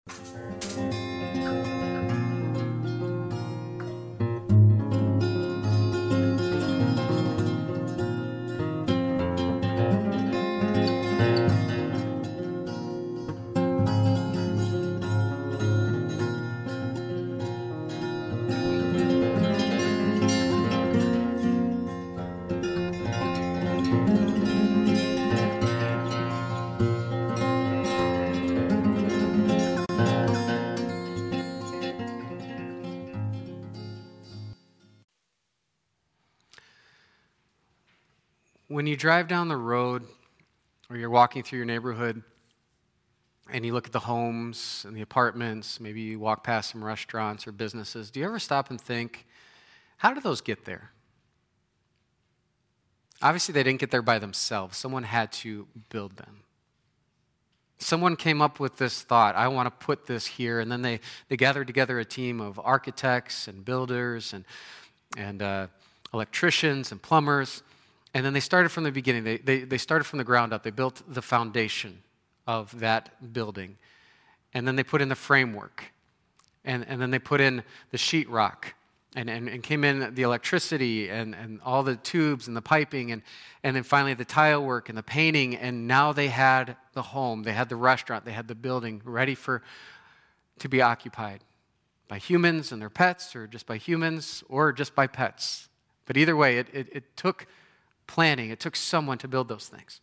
When you drive down the road or you're walking through your neighborhood and you look at the homes and the apartments, maybe you walk past some restaurants or businesses, do you ever stop and think, how did those get there? Obviously, they didn't get there by themselves. Someone had to build them. Someone came up with this thought, I want to put this here, and then they gathered together a team of architects and builders and electricians and plumbers. And then they started from the beginning. They started from the ground up. They built the foundation of that building. And then they put in the framework. And then they put in the sheetrock. And came in the electricity and all the tubes and the piping. And then finally the tile work and the painting. And now they had the home. They had the restaurant. They had the building ready to be occupied by humans and their pets, or just by humans, or just by pets. But either way, it took planning. It took someone to build those things.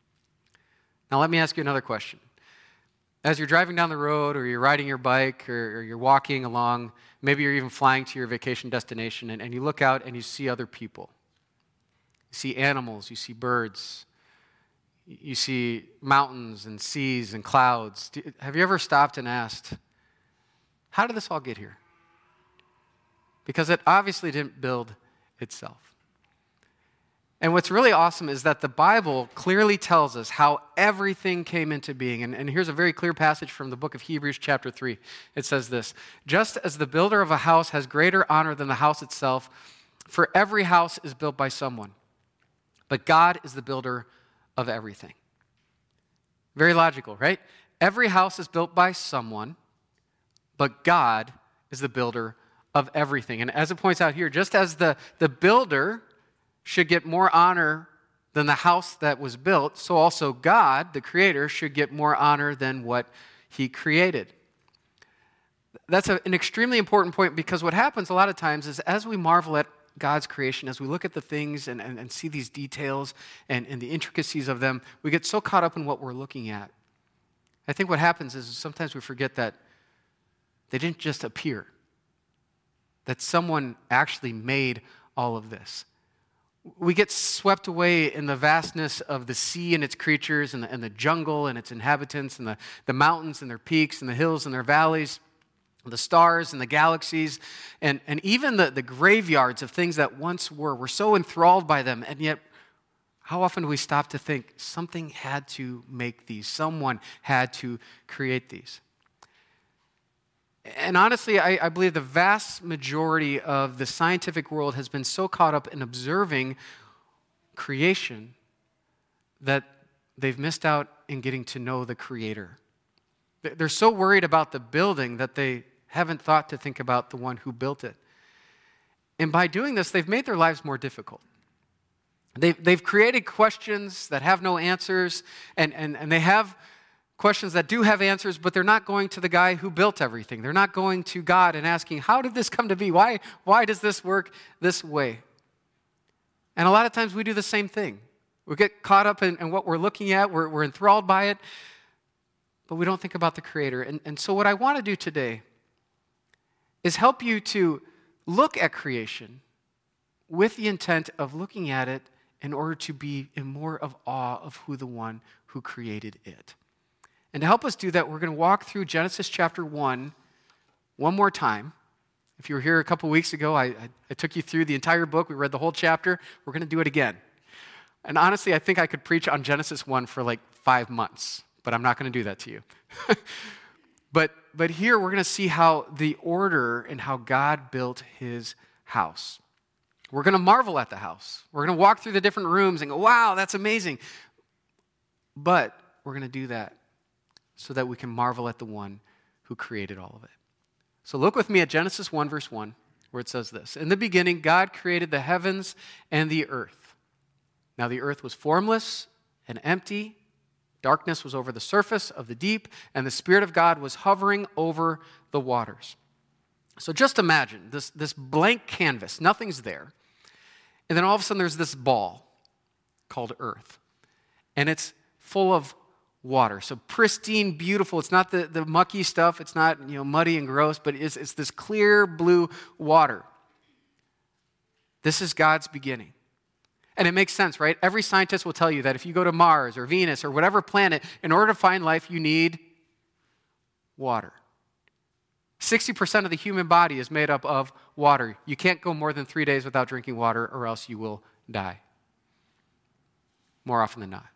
Now let me ask you another question. As you're driving down the road, or you're riding your bike, or you're walking along, maybe you're even flying to your vacation destination, and you look out and you see other people. You see animals, you see birds, you see mountains and seas and clouds. Have you ever stopped and asked, how did this all get here? Because it obviously didn't build itself. And what's really awesome is that the Bible clearly tells us how everything came into being. And here's a very clear passage from the book of Hebrews chapter 3. It says this, just as the builder of a house has greater honor than the house itself, for every house is built by someone, but God is the builder of everything. Very logical, right? Every house is built by someone, but God is the builder of everything. And as it points out here, just as the builder should get more honor than the house that was built, so also God, the creator, should get more honor than what he created. That's an extremely important point, because what happens a lot of times is as we marvel at God's creation, as we look at the things and see these details and the intricacies of them, we get so caught up in what we're looking at. I think what happens is sometimes we forget that they didn't just appear, that someone actually made all of this. We get swept away in the vastness of the sea and its creatures, and the jungle and its inhabitants, and the mountains and their peaks, and the hills and their valleys, the stars and the galaxies, and even the graveyards of things that once were. We're so enthralled by them, and yet how often do we stop to think something had to make these, someone had to create these? And honestly, I believe the vast majority of the scientific world has been so caught up in observing creation that they've missed out in getting to know the Creator. They're so worried about the building that they haven't thought to think about the one who built it. And by doing this, they've made their lives more difficult. They've created questions that have no answers, and they have questions that do have answers, but they're not going to the guy who built everything. They're not going to God and asking, how did this come to be? Why does this work this way? And a lot of times we do the same thing. We get caught up in what we're looking at. We're enthralled by it, but we don't think about the Creator. And so what I want to do today is help you to look at creation with the intent of looking at it in order to be in more of awe of who the one who created it. And to help us do that, we're going to walk through Genesis chapter 1 one more time. If you were here a couple weeks ago, I took you through the entire book. We read the whole chapter. We're going to do it again. And honestly, I think I could preach on Genesis 1 for like 5 months, but I'm not going to do that to you. But here we're going to see how the order and how God built his house. We're going to marvel at the house. We're going to walk through the different rooms and go, wow, that's amazing. But we're going to do that so that we can marvel at the one who created all of it. So look with me at Genesis 1, verse 1, where it says this. In the beginning, God created the heavens and the earth. Now the earth was formless and empty. Darkness was over the surface of the deep, and the Spirit of God was hovering over the waters. So just imagine this blank canvas, nothing's there. And then all of a sudden there's this ball called earth. And it's full of water. So pristine, beautiful. It's not the mucky stuff. It's not muddy and gross, but it's this clear blue water. This is God's beginning. And it makes sense, right? Every scientist will tell you that if you go to Mars or Venus or whatever planet, in order to find life, you need water. 60% of the human body is made up of water. You can't go more than 3 days without drinking water, or else you will die. More often than not.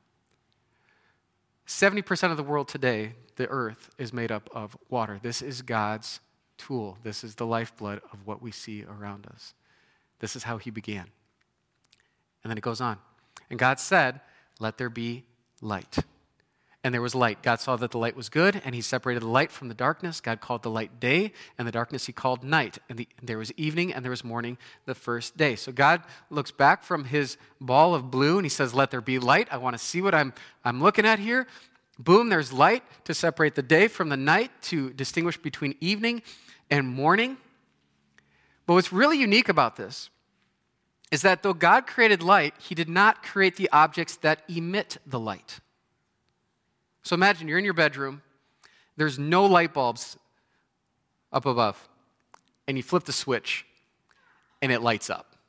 70% of the world today, the earth, is made up of water. This is God's tool. This is the lifeblood of what we see around us. This is how he began. And then it goes on. And God said, "Let there be light." And there was light. God saw that the light was good, and he separated the light from the darkness. God called the light day, and the darkness he called night. And there was evening, and there was morning the first day. So God looks back from his ball of blue, and he says, "Let there be light." I want to see what I'm looking at here. Boom, there's light to separate the day from the night, to distinguish between evening and morning. But what's really unique about this is that though God created light, he did not create the objects that emit the light. So imagine you're in your bedroom, there's no light bulbs up above, and you flip the switch, and it lights up.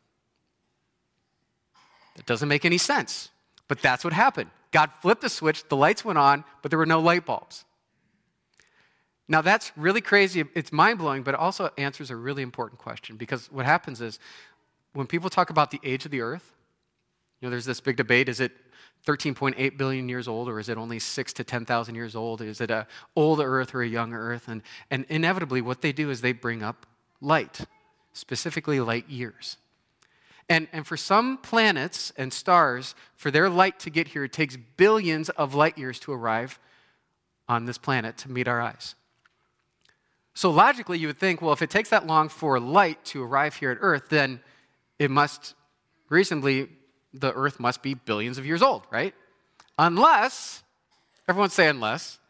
That doesn't make any sense, but that's what happened. God flipped the switch, the lights went on, but there were no light bulbs. Now that's really crazy, it's mind-blowing, but it also answers a really important question, because what happens is, when people talk about the age of the earth, there's this big debate, is it 13.8 billion years old, or is it only 6 to 10,000 years old? Is it an old earth or a young earth? And inevitably what they do is they bring up light, specifically light years. And for some planets and stars, for their light to get here, it takes billions of light years to arrive on this planet to meet our eyes. So logically you would think, well, if it takes that long for light to arrive here at Earth, then it must reasonably, the earth must be billions of years old, right? Unless, everyone say unless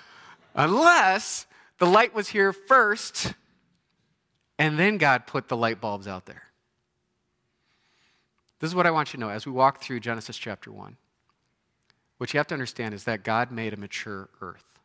the light was here first, and then God put the light bulbs out there. This is what I want you to know as we walk through Genesis chapter 1. What you have to understand is that God made a mature earth.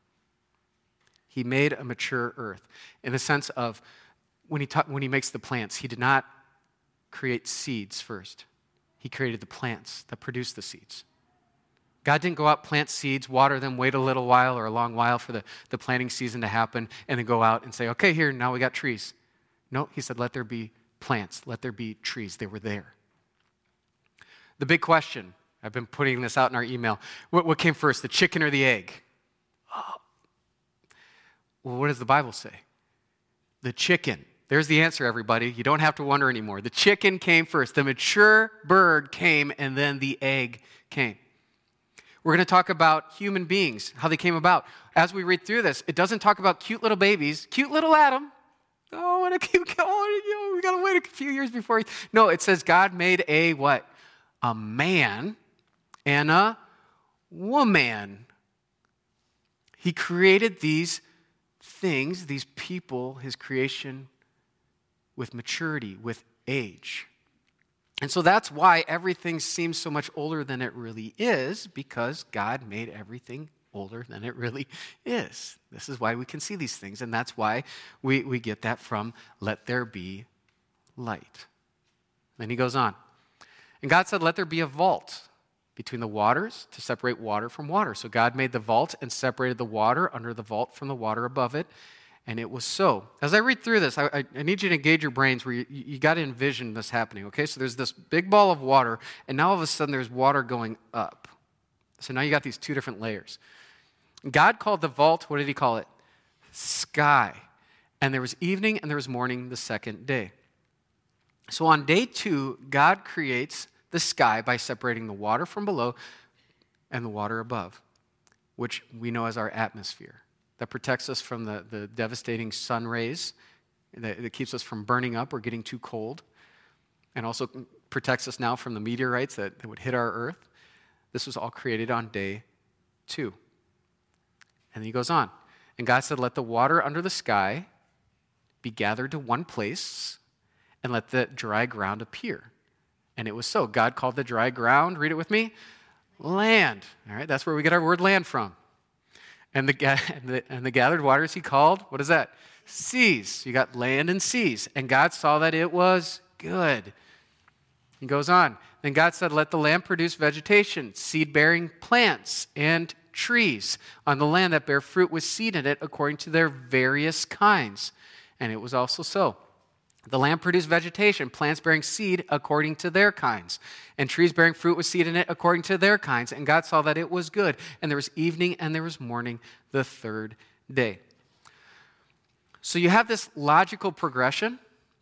He made a mature earth in the sense of when he makes the plants, he did not create seeds first. He created the plants that produce the seeds. God didn't go out, plant seeds, water them, wait a little while or a long while for the planting season to happen, and then go out and say, okay, here, now we got trees. No, he said, let there be plants, let there be trees. They were there. The big question, I've been putting this out in our email, what came first, the chicken or the egg? Oh. Well, what does the Bible say? The chicken. There's the answer, everybody. You don't have to wonder anymore. The chicken came first. The mature bird came, and then the egg came. We're going to talk about human beings, how they came about. As we read through this, it doesn't talk about cute little babies, cute little Adam. Oh, and keep going. We got to wait a few years before. No, it says God made a what? A man and a woman. He created these things, these people, his creation, with maturity, with age. And so that's why everything seems so much older than it really is, because God made everything older than it really is. This is why we can see these things, and that's why we get that from let there be light. Then he goes on. And God said, let there be a vault between the waters to separate water from water. So God made the vault and separated the water under the vault from the water above it. And it was so. As I read through this, I need you to engage your brains where you got to envision this happening, okay? So there's this big ball of water, and now all of a sudden there's water going up. So now you got these two different layers. God called the vault, what did he call it? Sky. And there was evening and there was morning the second day. So on day 2, God creates the sky by separating the water from below and the water above, which we know as our atmosphere. that protects us from the devastating sun rays, that keeps us from burning up or getting too cold, and also protects us now from the meteorites that would hit our earth. This was all created on day 2. And then he goes on. And God said, let the water under the sky be gathered to one place, and let the dry ground appear. And it was so. God called the dry ground, read it with me, land. All right, that's where we get our word land from. And the gathered waters he called, what is that? Seas. You got land and seas. And God saw that it was good. He goes on. Then God said, let the land produce vegetation, seed-bearing plants, and trees on the land that bear fruit with seed in it according to their various kinds. And it was also so. The land produced vegetation, plants bearing seed according to their kinds, and trees bearing fruit with seed in it according to their kinds. And God saw that it was good. And there was evening and there was morning the 3rd day. So you have this logical progression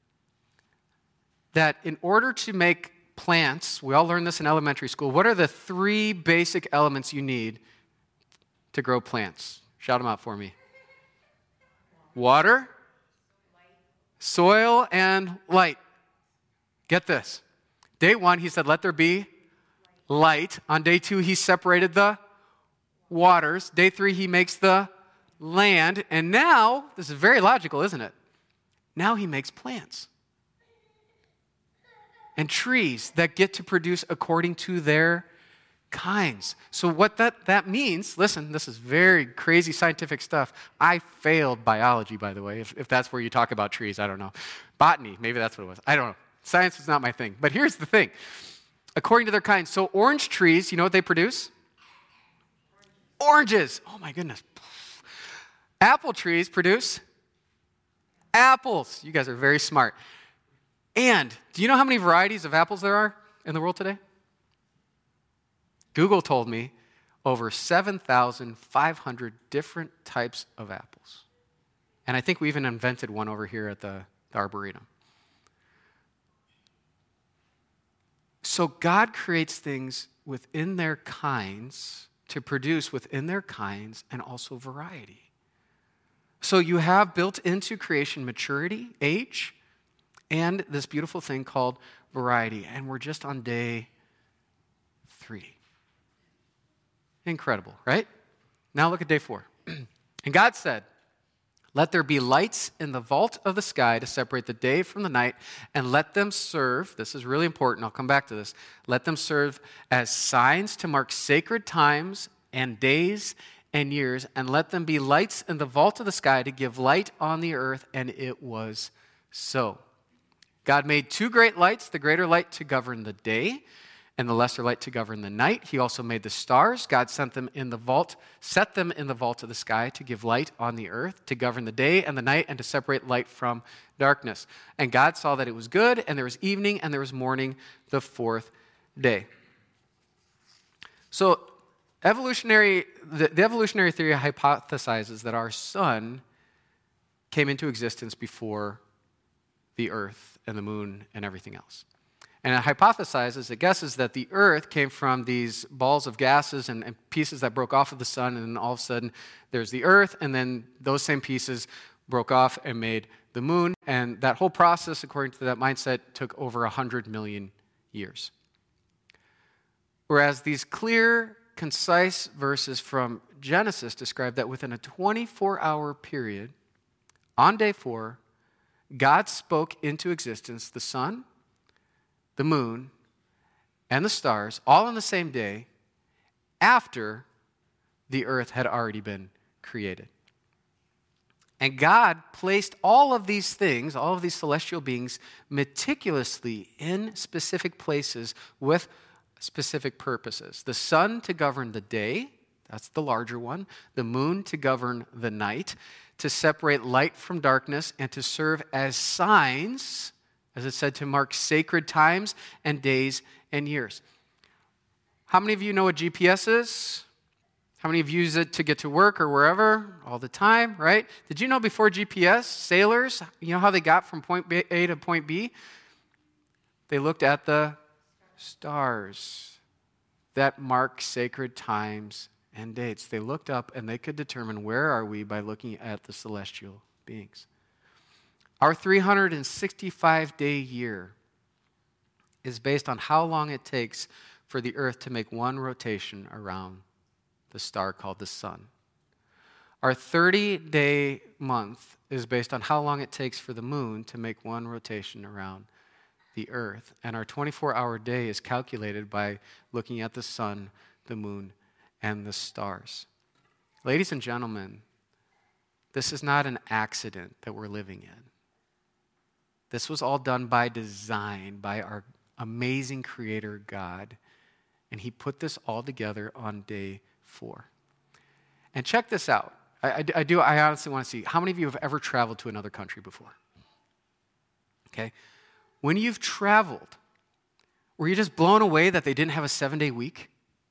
that in order to make plants, we all learned this in elementary school, what are the 3 basic elements you need to grow plants? Shout them out for me. Water, soil, and light. Get this. Day 1, he said, let there be light. On day 2, he separated the waters. Day 3, he makes the land. And now, this is very logical, isn't it? Now he makes plants and trees that get to produce according to their kinds. So what that means, listen, this is very crazy scientific stuff. I failed biology, by the way, if that's where you talk about trees, I don't know. Botany, maybe that's what it was. I don't know. Science was not my thing. But here's the thing. According to their kinds, so orange trees, you know what they produce? Oranges. Oh my goodness. Apple trees produce apples. You guys are very smart. And do you know how many varieties of apples there are in the world today? Google told me over 7,500 different types of apples. And I think we even invented one over here at the Arboretum. So God creates things within their kinds to produce within their kinds and also variety. So you have built into creation maturity, age, and this beautiful thing called variety. And we're just on day 3. Incredible, right? Now look at day 4. And God said, let there be lights in the vault of the sky to separate the day from the night, and let them serve, this is really important, I'll come back to this, let them serve as signs to mark sacred times and days and years, and let them be lights in the vault of the sky to give light on the earth, and it was so. God made 2 great lights, the greater light to govern the day, and the lesser light to govern the night. He also made the stars. God set them in the vault of the sky to give light on the earth, to govern the day and the night, and to separate light from darkness. And God saw that it was good, and there was evening, and there was morning, the 4th day. So the evolutionary theory hypothesizes that our sun came into existence before the earth and the moon and everything else. And it hypothesizes, it guesses that the earth came from these balls of gases and pieces that broke off of the sun, and then all of a sudden there's the earth, and then those same pieces broke off and made the moon. And that whole process, according to that mindset, took over 100 million years. Whereas these clear, concise verses from Genesis describe that within a 24-hour period, on day 4, God spoke into existence the sun, the moon, and the stars, all on the same day, after the earth had already been created. And God placed all of these things, all of these celestial beings, meticulously in specific places with specific purposes. The sun to govern the day, that's the larger one. The moon to govern the night, to separate light from darkness, and to serve as signs, as it said, to mark sacred times and days and years. How many of you know what GPS is? How many of you use it to get to work or wherever? All the time, right? Did you know before GPS, sailors, you know how they got from point A to point B? They looked at the stars that mark sacred times and dates. They looked up and they could determine where are we by looking at the celestial beings. Our 365-day year is based on how long it takes for the earth to make one rotation around the star called the sun. Our 30-day month is based on how long it takes for the moon to make one rotation around the earth. And our 24-hour day is calculated by looking at the sun, the moon, and the stars. Ladies and gentlemen, this is not an accident that we're living in. This was all done by design, by our amazing creator God. And he put this all together on day 4. And check this out. I honestly want to see, how many of you have ever traveled to another country before? Okay. When you've traveled, were you just blown away that they didn't have a 7-day week?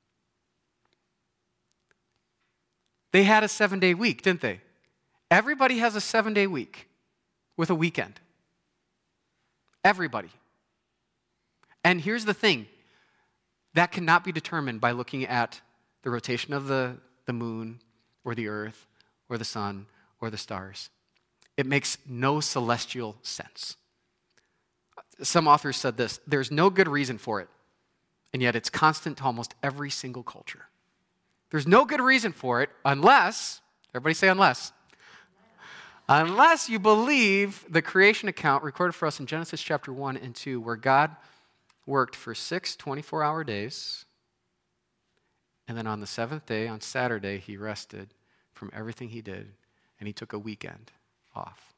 They had a 7-day week, didn't they? Everybody has a 7-day week with a weekend. Everybody. And here's the thing. That cannot be determined by looking at the rotation of the moon or the earth or the sun or the stars. It makes no celestial sense. Some authors said this, there's no good reason for it, and yet it's constant to almost every single culture. There's no good reason for it unless, everybody say unless you believe the creation account recorded for us in Genesis chapter 1 and 2, where God worked for 6 24-hour days, and then on the 7th day, on Saturday, he rested from everything he did, and he took a weekend off.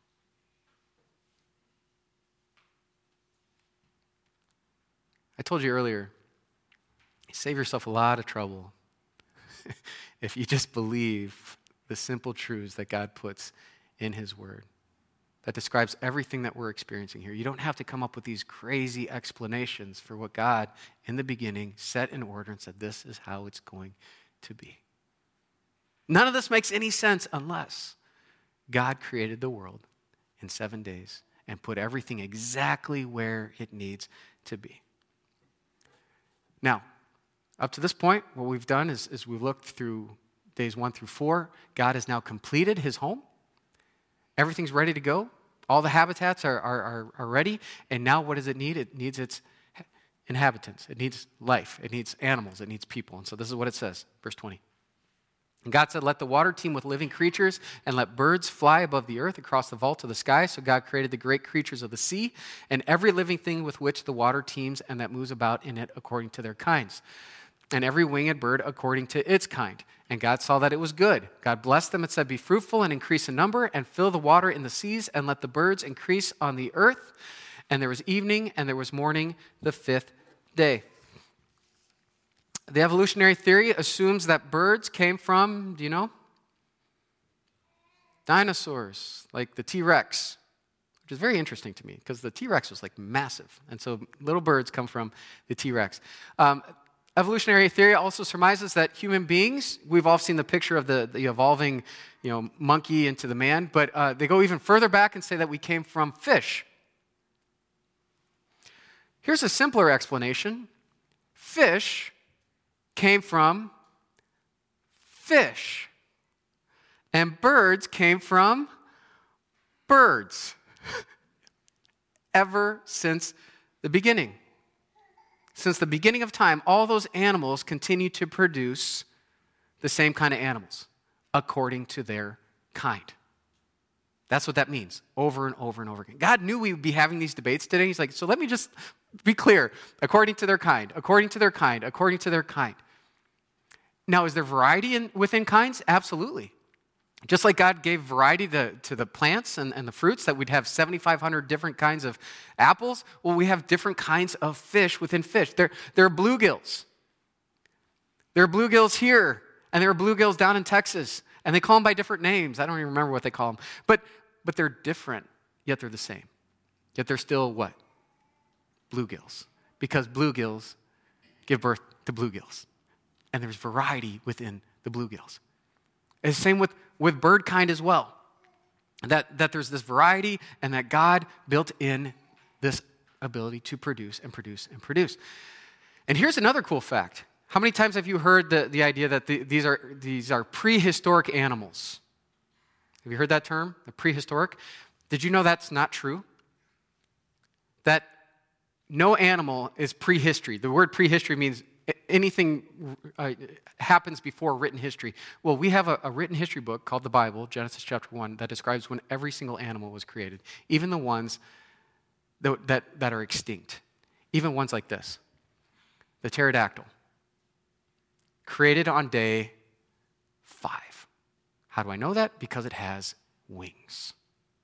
I told you earlier, you save yourself a lot of trouble if you just believe the simple truths that God puts in his word that describes everything that we're experiencing here. You don't have to come up with these crazy explanations for what God, in the beginning, set in order and said, this is how it's going to be. None of this makes any sense unless God created the world in 7 days and put everything exactly where it needs to be. Now, up to this point, what we've done is we've looked through days 1 through 4. God has now completed his home. Everything's ready to go. All the habitats are ready. And now what does it need? It needs its inhabitants. It needs life. It needs animals. It needs people. And so this is what it says, verse 20. And God said, let the water teem with living creatures and let birds fly above the earth across the vault of the sky. So God created the great creatures of the sea and every living thing with which the water teems and that moves about in it according to their kinds. And every winged bird according to its kind. And God saw that it was good. God blessed them and said, be fruitful and increase in number and fill the water in the seas and let the birds increase on the earth. And there was evening and there was morning the 5th day. The evolutionary theory assumes that birds came from, do you know? Dinosaurs, like the T-Rex, which is very interesting to me because the T-Rex was like massive. And so little birds come from the T-Rex. Evolutionary theory also surmises that human beings, we've all seen the picture of the evolving, monkey into the man, but they go even further back and say that we came from fish. Here's a simpler explanation. Fish came from fish, and birds came from birds ever since the beginning. Since the beginning of time, all those animals continue to produce the same kind of animals according to their kind. That's what that means, over and over and over again. God knew we would be having these debates today. He's like, so let me just be clear. According to their kind, according to their kind, according to their kind. Now, is there variety within kinds? Absolutely. Just like God gave variety to the plants and the fruits, that we'd have 7,500 different kinds of apples, well, we have different kinds of fish within fish. There are bluegills. There are bluegills here, and there are bluegills down in Texas, and they call them by different names. I don't even remember what they call them. But they're different, yet they're the same. Yet they're still what? Bluegills. Because bluegills give birth to bluegills. And there's variety within the bluegills. It's the same with bird kind as well. That there's this variety and that God built in this ability to produce and produce and produce. And here's another cool fact. How many times have you heard the idea that these are prehistoric animals? Have you heard that term, the prehistoric? Did you know that's not true? That no animal is prehistory. The word prehistory means anything happens before written history. Well, we have a written history book called the Bible, Genesis chapter 1, that describes when every single animal was created, even the ones that are extinct, even ones like this. The pterodactyl, created on day 5. How do I know that? Because it has wings.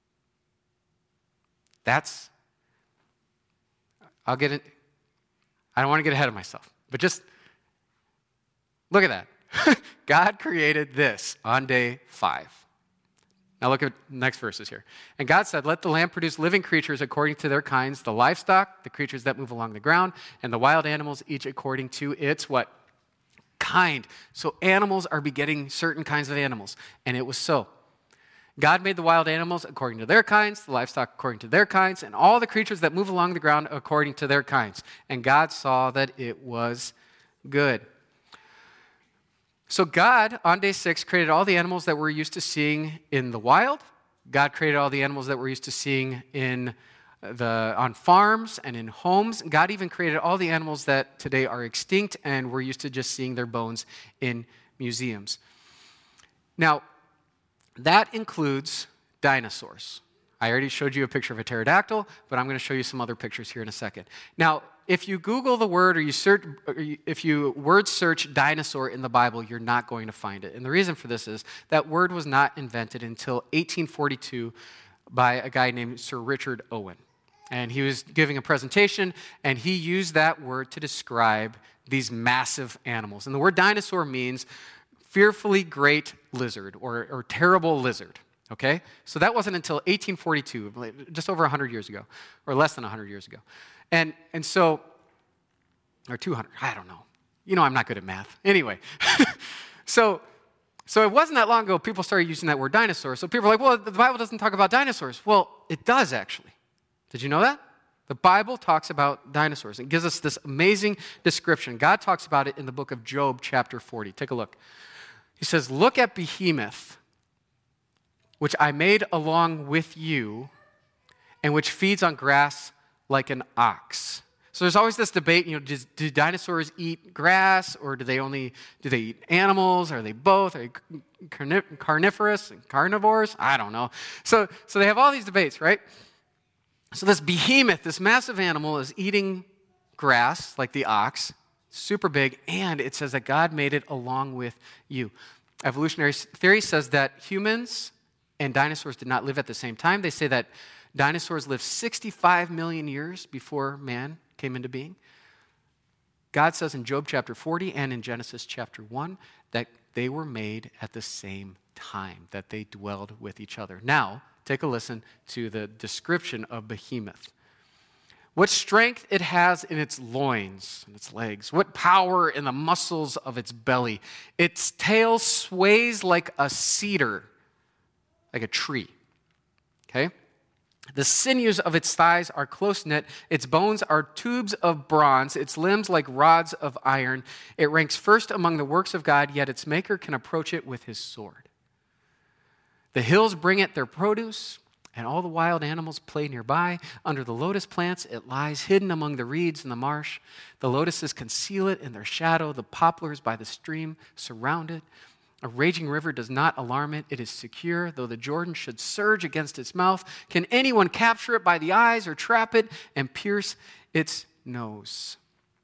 I don't want to get ahead of myself, but just look at that. God created this on day 5. Now look at the next verses here. And God said, let the land produce living creatures according to their kinds, the livestock, the creatures that move along the ground, and the wild animals, each according to its what? Kind. So animals are begetting certain kinds of animals. And it was so. God made the wild animals according to their kinds, the livestock according to their kinds, and all the creatures that move along the ground according to their kinds. And God saw that it was good. So God, on day 6, created all the animals that we're used to seeing in the wild. God created all the animals that we're used to seeing on farms and in homes. God even created all the animals that today are extinct and we're used to just seeing their bones in museums. Now, that includes dinosaurs. I already showed you a picture of a pterodactyl, but I'm going to show you some other pictures here in a second. Now, if you Google the word if you word search dinosaur in the Bible, you're not going to find it. And the reason for this is that word was not invented until 1842 by a guy named Sir Richard Owen. And he was giving a presentation, and he used that word to describe these massive animals. And the word dinosaur means fearfully great lizard or terrible lizard, okay? So that wasn't until 1842, just over 100 years ago, or less than 100 years ago. And so, or 200, I don't know. You know I'm not good at math. Anyway, so it wasn't that long ago people started using that word dinosaur. So people are like, well, the Bible doesn't talk about dinosaurs. Well, it does actually. Did you know that? The Bible talks about dinosaurs. It gives us this amazing description. God talks about it in the book of Job, chapter 40. Take a look. He says, look at Behemoth, which I made along with you, and which feeds on grass like an ox. So there's always this debate, do dinosaurs eat grass, or do they eat animals? Are they both? Are they carnivorous and carnivores? I don't know. So they have all these debates, right? So this behemoth, this massive animal, is eating grass like the ox, super big, and it says that God made it along with you. Evolutionary theory says that humans and dinosaurs did not live at the same time. They say that dinosaurs lived 65 million years before man came into being. God says in Job chapter 40 and in Genesis chapter 1 that they were made at the same time, that they dwelled with each other. Now, take a listen to the description of Behemoth. What strength it has in its loins and its legs. What power in the muscles of its belly. Its tail sways like a cedar, like a tree. Okay? The sinews of its thighs are close-knit. Its bones are tubes of bronze. Its limbs like rods of iron. It ranks first among the works of God, yet its maker can approach it with his sword. The hills bring it their produce, and all the wild animals play nearby. Under the lotus plants, it lies hidden among the reeds in the marsh. The lotuses conceal it in their shadow. The poplars by the stream surround it. A raging river does not alarm it. It is secure, though the Jordan should surge against its mouth. Can anyone capture it by the eyes or trap it and pierce its nose?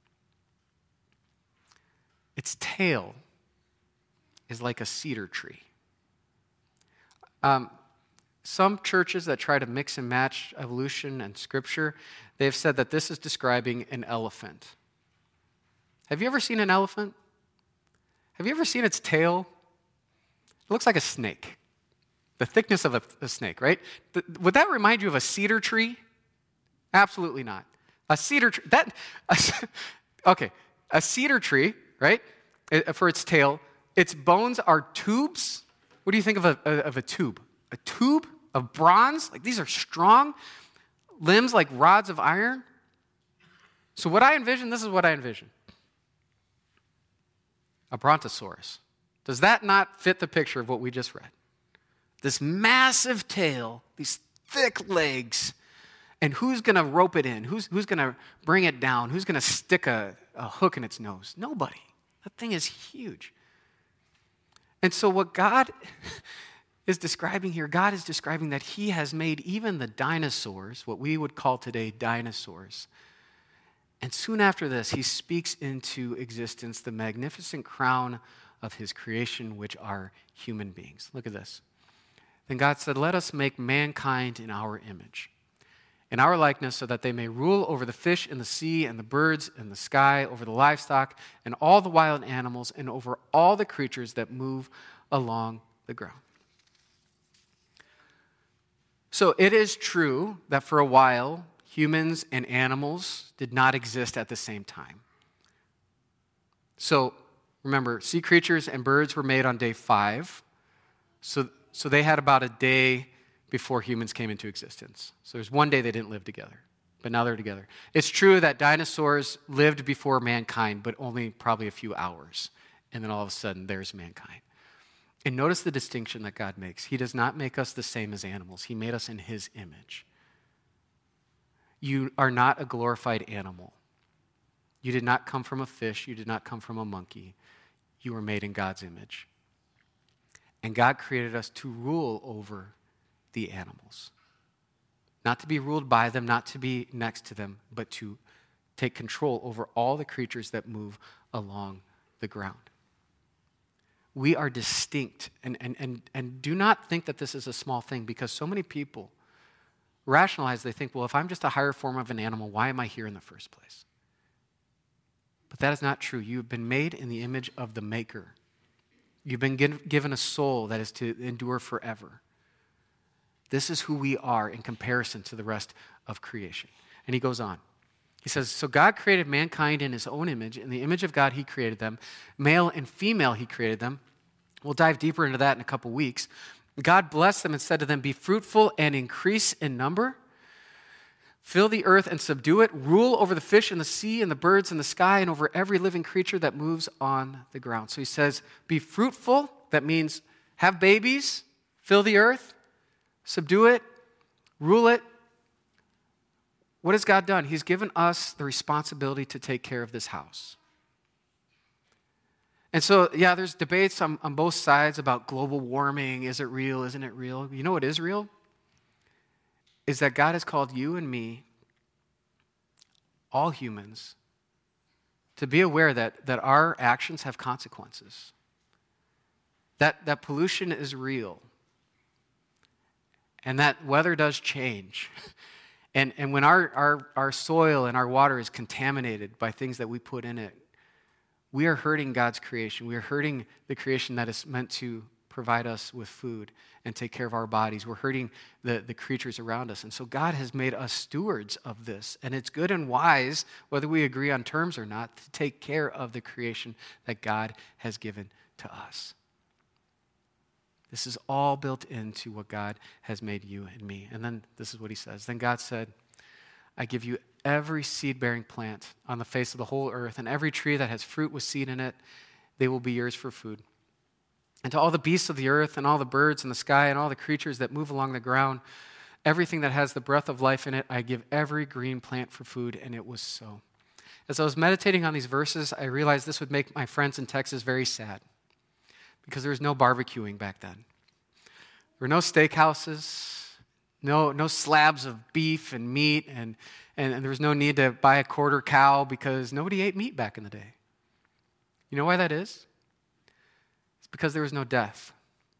Its tail is like a cedar tree. Some churches that try to mix and match evolution and scripture, they've said that this is describing an elephant. Have you ever seen an elephant? Have you ever seen its tail? It looks like a snake. The thickness of a snake, right? Would that remind you of a cedar tree? Absolutely not. A cedar tree, a cedar tree, right? For its tail, its bones are tubes. What do you think of a tube? A tube of bronze? Like these are strong. Limbs like rods of iron. So what I envision, this is what I envision. a brontosaurus. Does that not fit the picture of what we just read? This massive tail, these thick legs, and who's going to rope it in? Who's going to bring it down? Who's going to stick a hook in its nose? Nobody. That thing is huge. And so what God is describing here, God is describing that he has made even the dinosaurs, what we would call today dinosaurs. And soon after this, he speaks into existence the magnificent crown of his creation, which are human beings. Look at this. Then God said, let us make mankind in our image, in our likeness, so that they may rule over the fish in the sea and the birds in the sky, over the livestock and all the wild animals, and over all the creatures that move along the ground. So it is true that for a while, humans and animals did not exist at the same time. So remember, sea creatures and birds were made on day 5. So they had about a day before humans came into existence. So there's one day they didn't live together, but now they're together. It's true that dinosaurs lived before mankind, but only probably a few hours. And then all of a sudden, there's mankind. And notice the distinction that God makes. He does not make us the same as animals. He made us in his image. You are not a glorified animal. You did not come from a fish. You did not come from a monkey. You were made in God's image. And God created us to rule over the animals. Not to be ruled by them, not to be next to them, but to take control over all the creatures that move along the ground. We are distinct, and do not think that this is a small thing, because so many people rationalize, they think, well, if I'm just a higher form of an animal, why am I here in the first place? But that is not true. You've been made in the image of the Maker. You've been given a soul that is to endure forever. This is who we are in comparison to the rest of creation. And he goes on. He says, so God created mankind in his own image. In the image of God, he created them. Male and female, he created them. We'll dive deeper into that in a couple weeks. God blessed them and said to them, be fruitful and increase in number. Fill the earth and subdue it. Rule over the fish in the sea and the birds in the sky and over every living creature that moves on the ground. So he says, be fruitful. That means have babies, fill the earth, subdue it, rule it. What has God done? He's given us the responsibility to take care of this house. And so, yeah, there's debates on both sides about global warming. Is it real? Isn't it real? You know what is real? Is that God has called you and me, all humans, to be aware that our actions have consequences. That pollution is real. And that weather does change. And when our soil and our water is contaminated by things that we put in it, we are hurting God's creation. We are hurting the creation that is meant to provide us with food and take care of our bodies. We're hurting the creatures around us. And so God has made us stewards of this. And it's good and wise, whether we agree on terms or not, to take care of the creation that God has given to us. This is all built into what God has made you and me. And then this is what he says. Then God said, I give you every seed-bearing plant on the face of the whole earth, and every tree that has fruit with seed in it, they will be yours for food. And to all the beasts of the earth, and all the birds in the sky, and all the creatures that move along the ground, everything that has the breath of life in it, I give every green plant for food, and it was so. As I was meditating on these verses, I realized this would make my friends in Texas very sad, because there was no barbecuing back then. There were no steakhouses, no slabs of beef and meat, and there was no need to buy a quarter cow because nobody ate meat back in the day. You know why that is? It's because there was no death.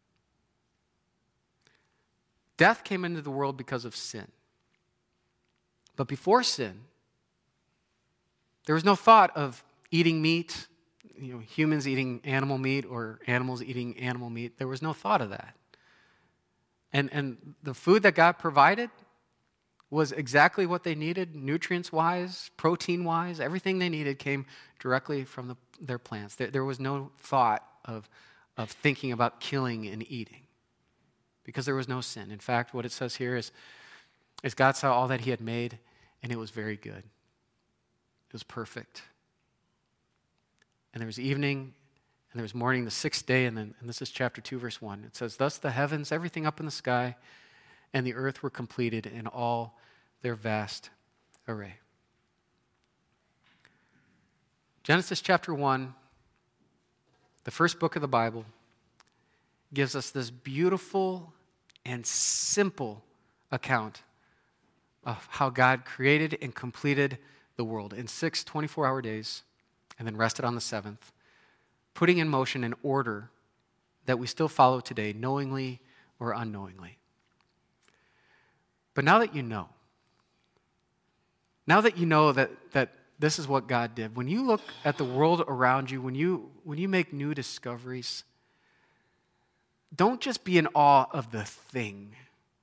Death came into the world because of sin. But before sin, there was no thought of eating meat, humans eating animal meat or animals eating animal meat. There was no thought of that. And the food that God provided was exactly what they needed, nutrients-wise, protein-wise. Everything they needed came directly from their plants. There was no thought of thinking about killing and eating because there was no sin. In fact, what it says here is God saw all that he had made, and it was very good. It was perfect. And there was evening, And there was morning the sixth day, and this is chapter 2, verse 1. It says, thus the heavens, everything up in the sky, and the earth were completed in all their vast array. Genesis chapter 1, the first book of the Bible, gives us this beautiful and simple account of how God created and completed the world in 6 24-hour days and then rested on the seventh, putting in motion an order that we still follow today, knowingly or unknowingly. But now that you know that this is what God did, when you look at the world around you, when you make new discoveries, don't just be in awe of the thing,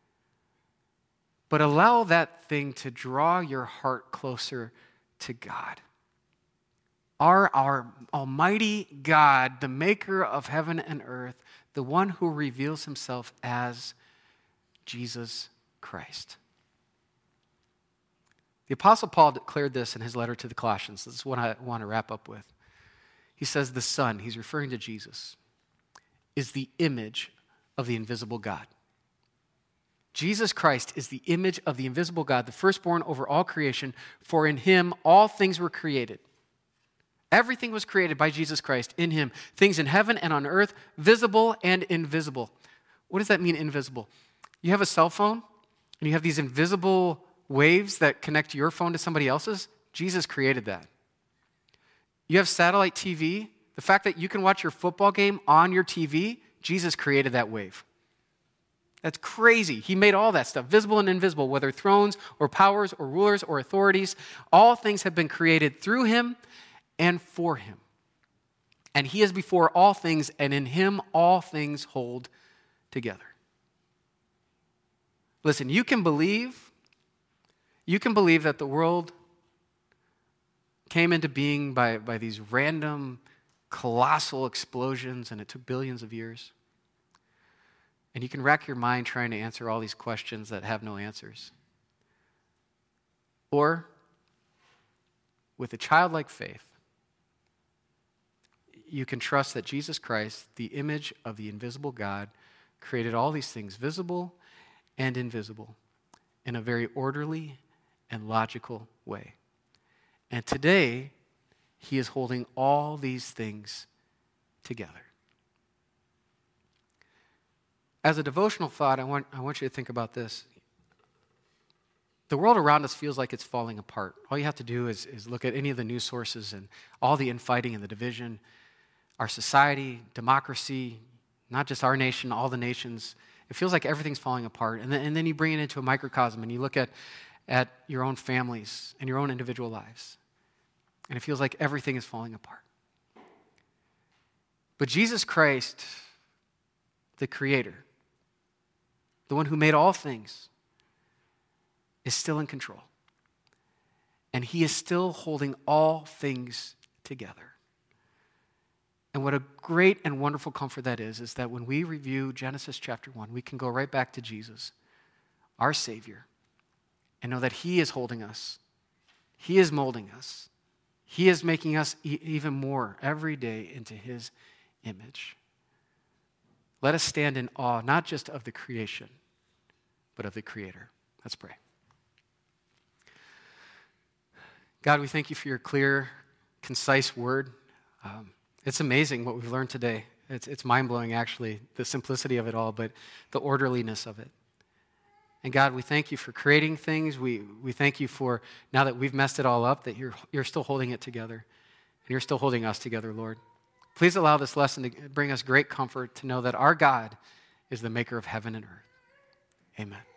but allow that thing to draw your heart closer to God. Our almighty God, the maker of heaven and earth, the one who reveals himself as Jesus Christ. The Apostle Paul declared this in his letter to the Colossians. This is what I want to wrap up with. He says the Son, he's referring to Jesus, is the image of the invisible God. Jesus Christ is the image of the invisible God, the firstborn over all creation, for in him all things were created. Everything was created by Jesus Christ in him, things in heaven and on earth, visible and invisible. What does that mean, invisible? You have a cell phone, and you have these invisible waves that connect your phone to somebody else's. Jesus created that. You have satellite TV. The fact that you can watch your football game on your TV, Jesus created that wave. That's crazy. He made all that stuff, visible and invisible, whether thrones or powers or rulers or authorities. All things have been created through him and for him. And he is before all things, and in him all things hold together. Listen, you can believe that the world came into being by these random, colossal explosions, and it took billions of years. And you can rack your mind trying to answer all these questions that have no answers. Or, with a childlike faith, you can trust that Jesus Christ, the image of the invisible God, created all these things, visible and invisible, in a very orderly and logical way. And today, he is holding all these things together. As a devotional thought, I want you to think about this. The world around us feels like it's falling apart. All you have to do is look at any of the news sources and all the infighting and the division. Our society, democracy, not just our nation, all the nations. It feels like everything's falling apart. And then you bring it into a microcosm and you look at your own families and your own individual lives. And it feels like everything is falling apart. But Jesus Christ, the Creator, the one who made all things, is still in control. And he is still holding all things together. And what a great and wonderful comfort that is that when we review Genesis chapter 1, we can go right back to Jesus, our Savior, and know that he is holding us. He is molding us. He is making us even more every day into his image. Let us stand in awe, not just of the creation, but of the Creator. Let's pray. God, we thank you for your clear, concise word. It's amazing what we've learned today. It's mind-blowing, actually, the simplicity of it all, but the orderliness of it. And God, we thank you for creating things. We thank you for, now that we've messed it all up, that you're still holding it together. And you're still holding us together, Lord. Please allow this lesson to bring us great comfort to know that our God is the maker of heaven and earth. Amen.